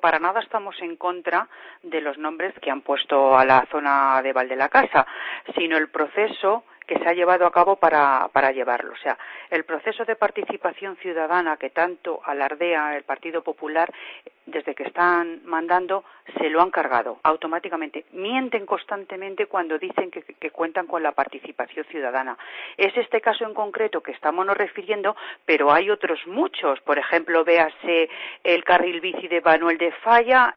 para nada estamos en contra de los nombres que han puesto a la zona de Val de la Casa, sino el proceso que se ha llevado a cabo para llevarlo. O sea, el proceso de participación ciudadana que tanto alardea el Partido Popular, desde que están mandando, se lo han cargado automáticamente. Mienten constantemente cuando dicen que cuentan con la participación ciudadana. Es este caso en concreto que estamos nos refiriendo, pero hay otros muchos. Por ejemplo, véase el carril bici de Manuel de Falla,